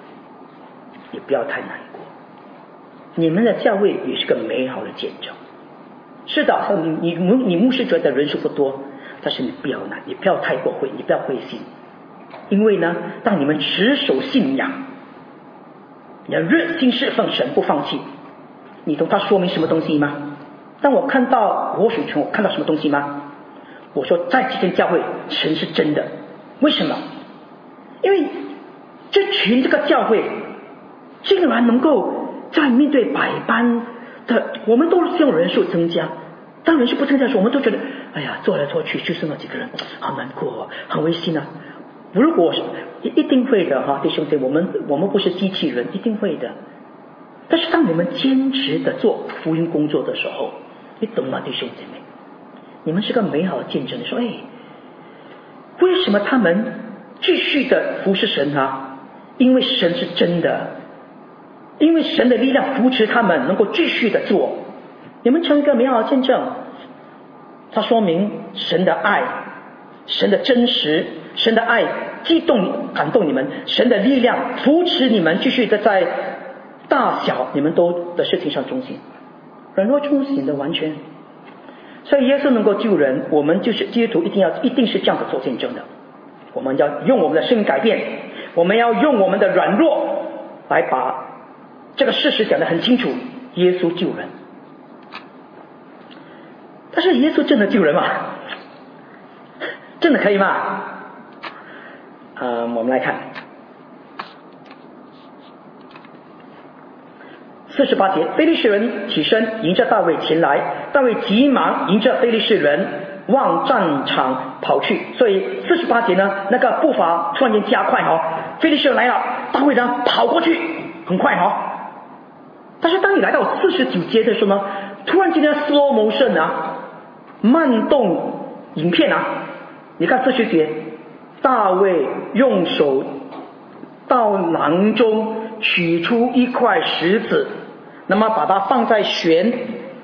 你们的教会也是个美好的见证。是的，你牧师觉得人数不多，但是你不要太过灰，你不要灰心。因为呢，当你们持守信仰，你要热心侍奉神，不放弃，你懂它说明什么东西吗？当我看到活水泉，我看到什么东西吗？我说在这间教会神是真的。为什么？因为这个教会竟然能够在面对百般的，我们都希望人数增加，当人数不增加的时候，我们都觉得哎呀，做来做去就是那几个人，好难过，很危心啊。如果一定会的弟兄姐妹，我们不是机器人，一定会的。但是当你们坚持的做福音工作的时候，你懂吗，弟兄姐妹？你们是个美好的见证。你说为什么他们继续的服侍神因为神是真的，因为神的力量扶持他们能够继续的做。你们成一个美好的见证，它说明神的爱，神的真实，神的爱感动你们，神的力量扶持你们继续的在大小你们都的事情上忠心，软弱中显得完全。 所以耶稣能够救人，我们就是基督徒一定是这样子做见证的。我们要用我们的生命改变，我们要用我们的软弱来把这个事实讲得很清楚，耶稣救人。但是耶稣真的救人吗？真的可以吗？我们来看48节，非利士人起身迎着大卫前来，大卫急忙迎着非利士人往战场跑去。所以48节呢，那个步伐突然间加快非利士人来了，大卫呢跑过去很快但是当你来到49节的时候呢，突然间的 slow motion 慢动影片你看40节，大卫用手到囊中取出一块石子，那么把它放在旋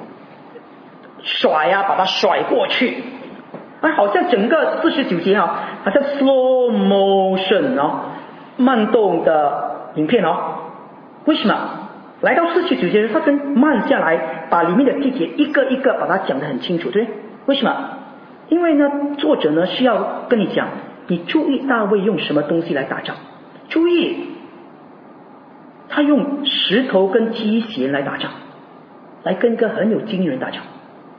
甩把它甩过去，好像整个49节好像 slow motion 慢动的影片为什么？来到49节他跟慢下来，把里面的细节一个一个把它讲得很清楚，对？为什么？因为呢，作者呢是要跟你讲，你注意大卫用什么东西来打仗，注意他用石头跟机弦来打仗，来跟一个很有经验人打仗。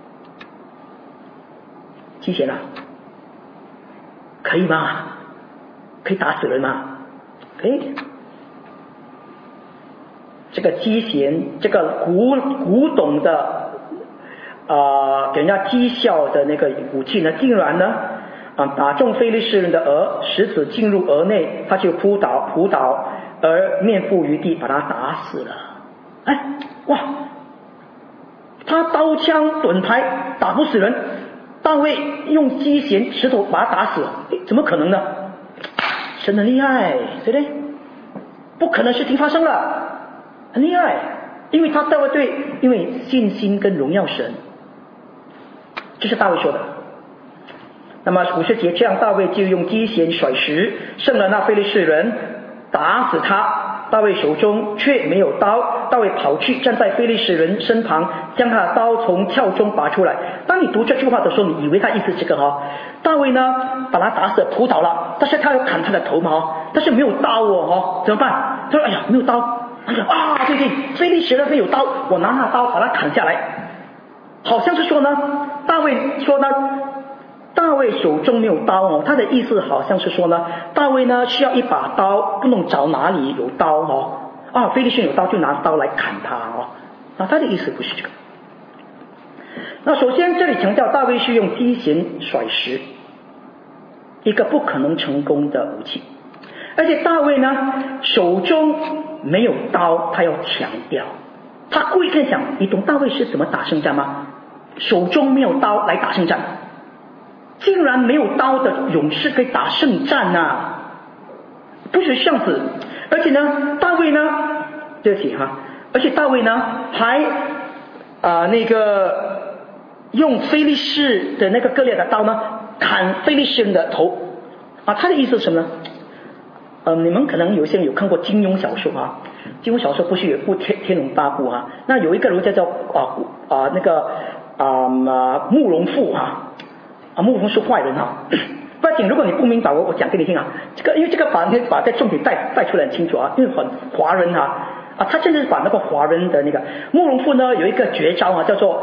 机弦可以吗？可以打死人吗？可以。这个机弦，这个古董的给人家讥笑的那个武器呢，竟然呢打中非利士人的额，石子进入额内，他就扑倒而面伏于地，把他打死了。他刀枪盾牌打不死人，大卫用机弦石头把他打死了，怎么可能呢？神很厉害，对不对？不可能事情发生了，很厉害，因为他大卫对，因为信心跟荣耀神，这是大卫说的。那么50节，这样大卫就用机弦甩石，胜了那非利士人，打死他。大卫手中却没有刀，大卫跑去站在非利士人身旁，将他的刀从鞘中拔出来。当你读这句话的时候，你以为他意思这个大卫呢把他打死扑倒了，但是他要砍他的头嘛但是没有刀怎么办？他说哎呀没有刀，他说对，非利士人没有刀，我拿他的刀把他砍下来。好像是说呢，大卫说呢，大卫手中没有刀他的意思好像是说呢，大卫呢需要一把刀，不能找哪里有刀非利士人有刀就拿刀来砍他他的意思不是这个。那首先这里强调大卫是用机弦甩石，一个不可能成功的武器，而且大卫呢手中没有刀，他要强调，他故意跟你讲，你懂大卫是怎么打胜仗吗？手中没有刀来打胜仗，竟然没有刀的勇士可以打胜战不是这样子。而且呢大卫呢对不起而且大卫呢还那个用非利士的那个割裂的刀呢砍非利士人的头他的意思是什么呢？你们可能有些人有看过金庸小说金庸小说不是有一部天龙八部那有一个人叫那个慕容复慕容复是坏人不要紧，如果你不明白我讲给你听这个因为这个把这重点带出来很清楚因为很华人他真的是把那个华人的那个慕容复呢有一个绝招叫做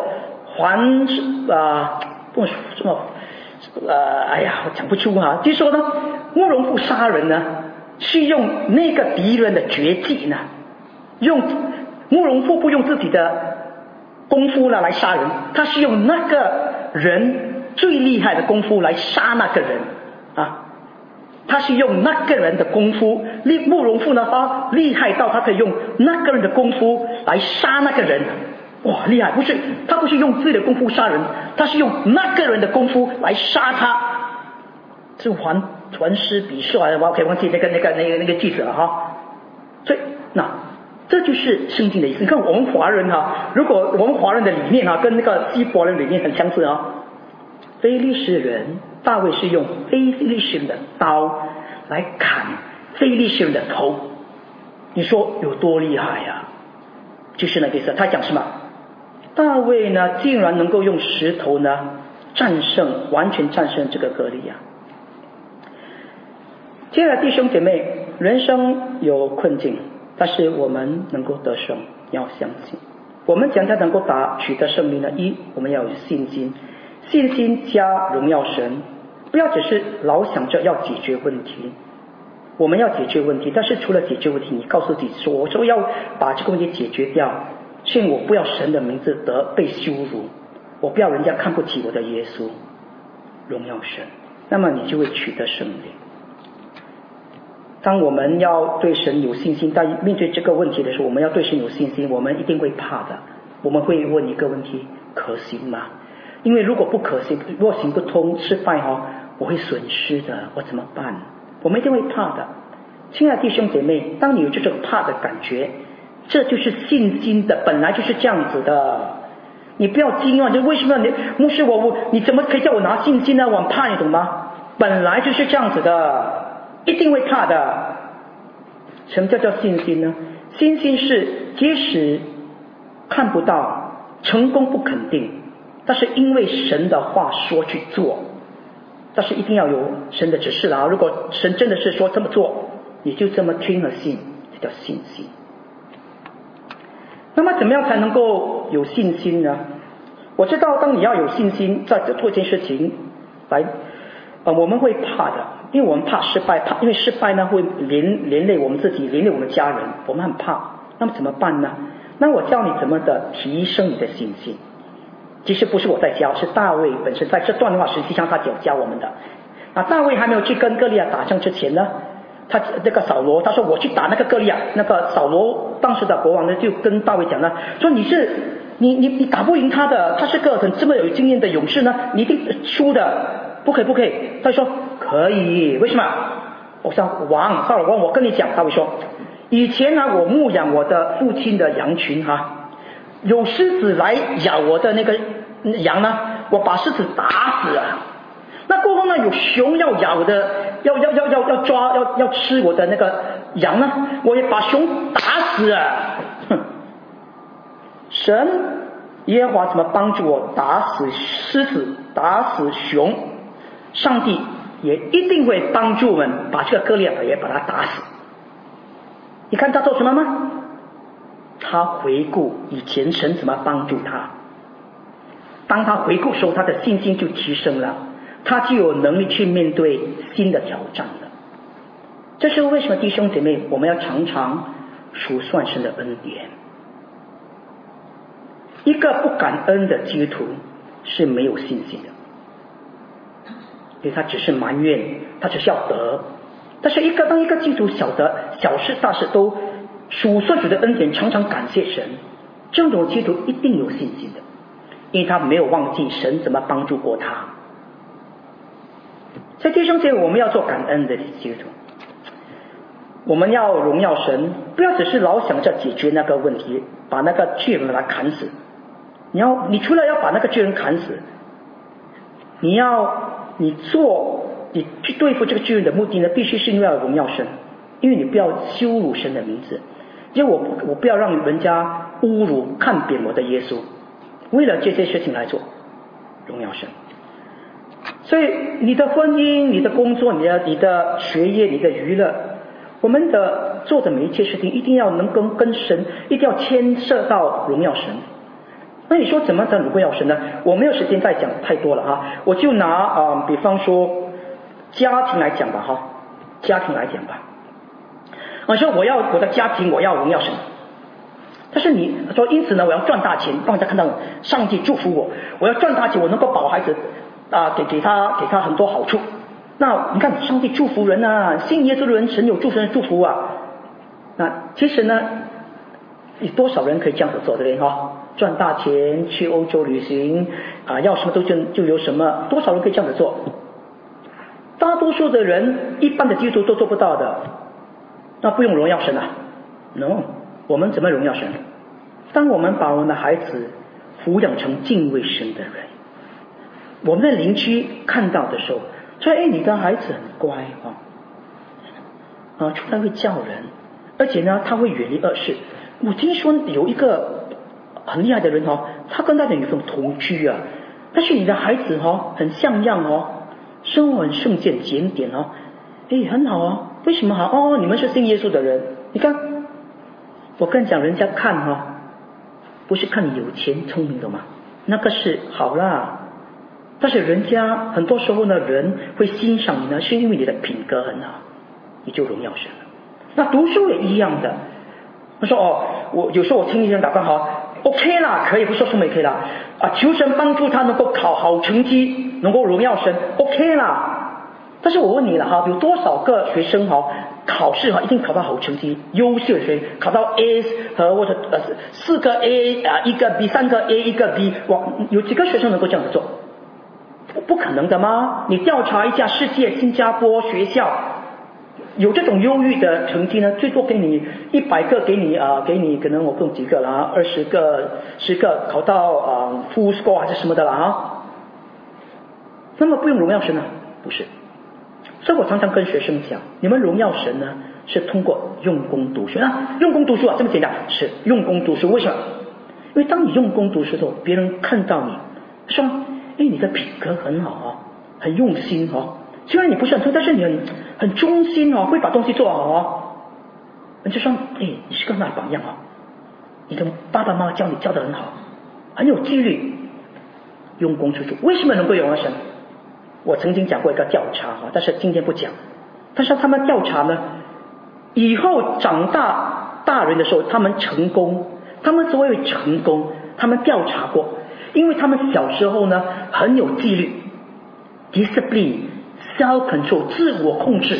不什么我讲不出据说呢慕容复杀人呢是用那个敌人的绝技呢，用慕容复不用自己的功夫来杀人，他是用那个人最厉害的功夫来杀那个人他是用那个人的功夫，慕容复呢他厉害到他可以用那个人的功夫来杀那个人，哇厉害，他不是用自己的功夫杀人，他是用那个人的功夫来杀他，是传师比帅，我可以忘记那个句子了所以那这就是圣经的意思。你看我们华人如果我们华人的理念跟那个希伯来理念很相似非利士人，大卫是用非利士人的刀来砍非利士人的头，你说有多厉害就是那个意思。他讲什么？ 大卫呢竟然能够用石头呢完全战胜这个歌利亚。接下来弟兄姐妹，人生有困境，但是我们能够得胜，要相信。我们怎样能够取得胜利呢？一，我们要有信心，信心加荣耀神，不要只是老想着要解决问题。我们要解决问题，但是除了解决问题，你告诉自己说，我说要把这个问题解决掉，所以我不要神的名字被羞辱，我不要人家看不起我的耶稣，荣耀神，那么你就会取得胜利。当我们要对神有信心，当面对这个问题的时候，我们要对神有信心，我们一定会怕的。我们会问一个问题，可行吗？因为如果不可行，如果行不通，失败我会损失的，我怎么办？我们一定会怕的。亲爱的弟兄姐妹，当你有这种怕的感觉，这就是信心的，本来就是这样子的。你不要惊讶，就为什么牧师你怎么可以叫我拿信心呢？我很怕，你懂吗？本来就是这样子的，一定会怕的。什么叫信心呢？信心是即使看不到，成功不肯定，但是因为神的话说去做，但是一定要有神的指示啦。如果神真的是说这么做，你就这么听和信，这叫信心。那么怎么样才能够有信心呢？我知道当你要有信心在做一件事情我们会怕的，因为我们怕失败，因为失败呢会连累我们自己，连累我们家人，我们很怕。那么怎么办呢？那我教你怎么的提升你的信心。其实不是我在教，是大卫本身在这段的话实际上他教我们的。大卫还没有去跟歌利亚打仗之前呢，他那个扫罗他说我去打那个歌利亚，那个扫罗当时的国王呢就跟大卫讲了，说你打不赢他的，他是个这么有经验的勇士呢，你一定输的，不可以。他说可以，为什么？我说扫罗王，我跟你讲，大卫说，以前呢我牧养我的父亲的羊群有狮子来咬我的那个羊呢，我把狮子打死了。那过后呢，有熊要咬的，要抓要吃我的那个羊呢，我也把熊打死了。神耶和华怎么帮助我打死狮子，打死熊？上帝也一定会帮助我们把这个歌利亚也把他打死。你看他做什么吗？他回顾以前神怎么帮助他，当他回顾的时候，他的信心就提升了，他就有能力去面对新的挑战了。这是为什么弟兄姐妹我们要常常数算神的恩典。一个不感恩的基督徒是没有信心的，因为他只是埋怨，他只是要得。但是当一个基督徒晓得小事大事都数算主的恩典，常常感谢神，这种基督徒一定有信心的，因为他没有忘记神怎么帮助过他。所以弟兄姐妹，我们要做感恩的基督徒，我们要荣耀神，不要只是老想着解决那个问题，把那个巨人把他砍死。你除了要把那个巨人砍死，你去对付这个巨人的目的呢，必须是因为要荣耀神，因为你不要羞辱神的名字，因为我不要让人家侮辱看扁我的耶稣，为了这些事情来做荣耀神。所以你的婚姻、你的工作、你的学业、你的娱乐，我们做的每一切事情一定要能够跟神一定要牵涉到荣耀神。那你说怎么才荣耀神呢？我没有时间再讲太多了我就拿比方说家庭来讲吧家庭来讲吧。说我的家庭我要荣耀神，但是你说因此呢我要赚大钱，让大家看到上帝祝福我要赚大钱，我能够保孩子给他很多好处。那你看上帝祝福人信耶稣的人神有祝福人祝福那其实呢有多少人可以这样子做，对不对赚大钱去欧洲旅行要什么都就有什么，多少人可以这样子做？大多数的人一般的基督徒都做不到的。那不用荣耀神No， 我们怎么荣耀神？当我们把我们的孩子抚养成敬畏神的人，我们的邻居看到的时候说你的孩子很乖出来会叫人，而且呢他会远离恶事。我听说有一个很厉害的人他跟他的女朋友同居啊，但是你的孩子很像样生活很圣洁检点很好啊，为什么好？你们是信耶稣的人，你看，我跟你讲，人家看不是看你有钱聪明的嘛，那个是好啦。但是人家很多时候呢，人会欣赏你呢，是因为你的品格很好，你就荣耀神了。那读书也一样的。他说我有时候我听一些人祷告OK 啦，可以，不说什么也可以啦求神帮助他能够考好成绩，能够荣耀神 OK 啦。但是我问你了有多少个学生考试一定考到好成绩，优秀的学生考到 A 和或者4个 A 1个 B 3个 A 1个 B， 有几个学生能够这样子做？不可能的吗？你调查一下世界新加坡学校有这种优异的成绩呢，最多给你100个，给你可能我不懂几个啦，20个10个考到full score 还是什么的啦那么不用荣耀神呢？不是。所以我常常跟学生讲，你们荣耀神呢是通过用功读书用功读书这么简单，是用功读书。为什么？因为当你用功读书的时候，别人看到你说你的品格很好很用心虽然你不是很聪明，但是你很忠心会把东西做好人就说你是个很好的榜样你的爸爸妈妈教你教得很好，很有纪律，用功出书。为什么能够荣耀神？我曾经讲过一个调查但是今天不讲。但是他们调查呢，以后长大人的时候，他们成功，他们所谓成功，他们调查过，因为他们小时候呢很有纪律 discipline self control 自我控制，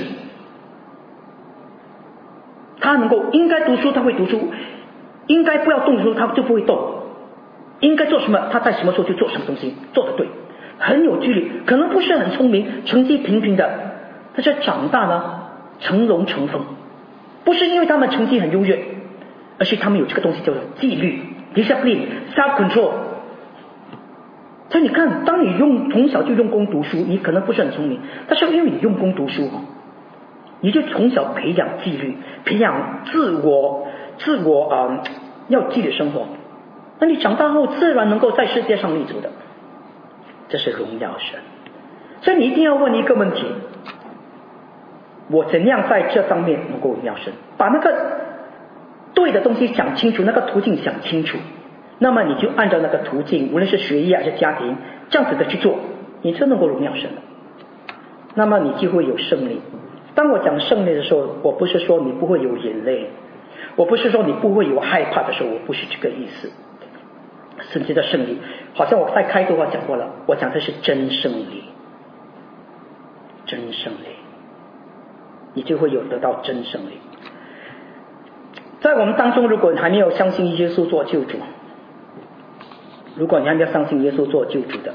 他能够应该读书他会读书，应该不要动的时候他就不会动，应该做什么他在什么时候就做什么东西，做得对，很有纪律，可能不是很聪明，成绩平平的，但是长大呢成龙成凤，不是因为他们成绩很优越，而是他们有这个东西叫做纪律 discipline self control。所以你看，当你从小就用功读书，你可能不是很聪明，但是因为你用功读书你就从小培养纪律，培养自我要纪律生活，那你长大后自然能够在世界上立足的，这是荣耀神。所以你一定要问一个问题，我怎样在这方面能够荣耀神？把那个对的东西想清楚，那个途径想清楚，那么你就按照那个途径，无论是学业还是家庭，这样子的去做，你就能够荣耀神了。那么你就会有胜利。当我讲胜利的时候，我不是说你不会有眼泪，我不是说你不会有害怕的时候，我不是这个意思。圣经的胜利，好像我在开头讲过了，我讲的是真胜利，真胜利，你就会有得到真胜利。在我们当中，如果你还没有相信耶稣做救主，如果你还没有相信耶稣做救主的，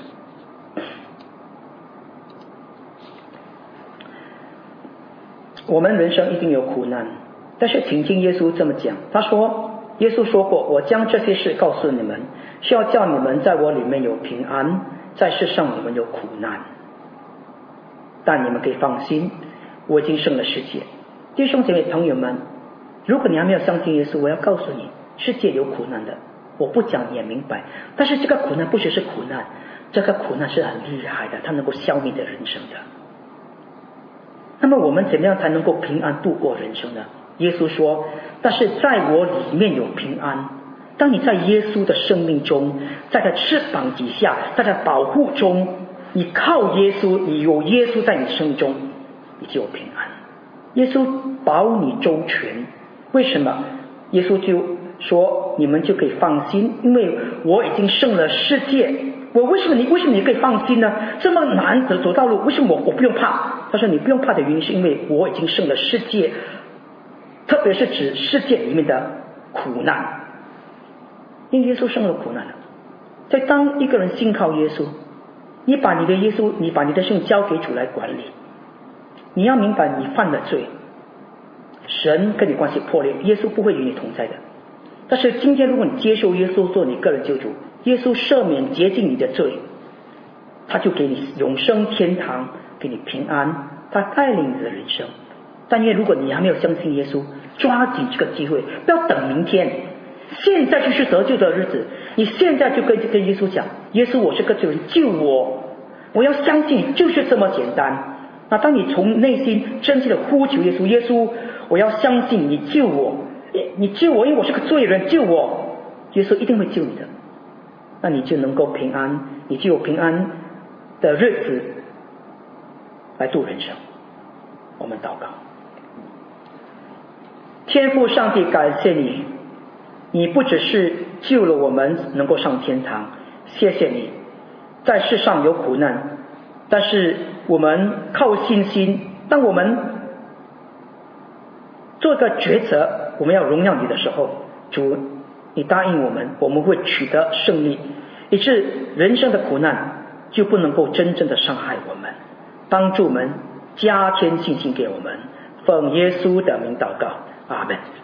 我们人生一定有苦难，但是请听耶稣这么讲，他说耶稣说过，我将这些事告诉你们，是要叫你们在我里面有平安，在世上你们有苦难，但你们可以放心，我已经胜了世界。弟兄姐妹朋友们，如果你还没有相信耶稣，我要告诉你，世界有苦难的，我不讲你也明白，但是这个苦难不只是苦难，这个苦难是很厉害的，它能够消灭的人生的。那么我们怎么样才能够平安度过人生呢？耶稣说，但是在我里面有平安。当你在耶稣的生命中，在他翅膀底下，在他保护中，你靠耶稣，你有耶稣在你生命中，你就有平安。耶稣保你周全，为什么？耶稣就说你们就可以放心，因为我已经胜了世界。为什么你可以放心呢？这么难的走道路，为什么我不用怕？他说你不用怕的原因是因为我已经胜了世界，特别是指世界里面的苦难。因为耶稣胜了苦难了。所以当一个人信靠耶稣，你把你的生命交给主来管理，你要明白你犯了罪，神跟你关系破裂，耶稣不会与你同在的。但是今天如果你接受耶稣做你个人救主，耶稣赦免洁净你的罪，他就给你永生天堂，给你平安，他带领你的人生。但因为如果你还没有相信耶稣，抓紧这个机会，不要等明天， 现在就是得救的日子，你现在就跟耶稣讲，耶稣我是个罪人，救我，我要相信就是这么简单。那当你从内心真心的呼求耶稣，耶稣我要相信你救我，你救我，因为我是个罪人，救我，耶稣一定会救你的，那你就能够平安，你就有平安的日子来度人生。我们祷告。天父上帝，感谢你，你不只是救了我们能够上天堂，谢谢你，在世上有苦难，但是我们靠信心，当我们做个抉择，我们要荣耀你的时候，主你答应我们，我们会取得胜利，以致人生的苦难就不能够真正的伤害我们，帮助我们加添信心给我们，奉耶稣的名祷告，阿们。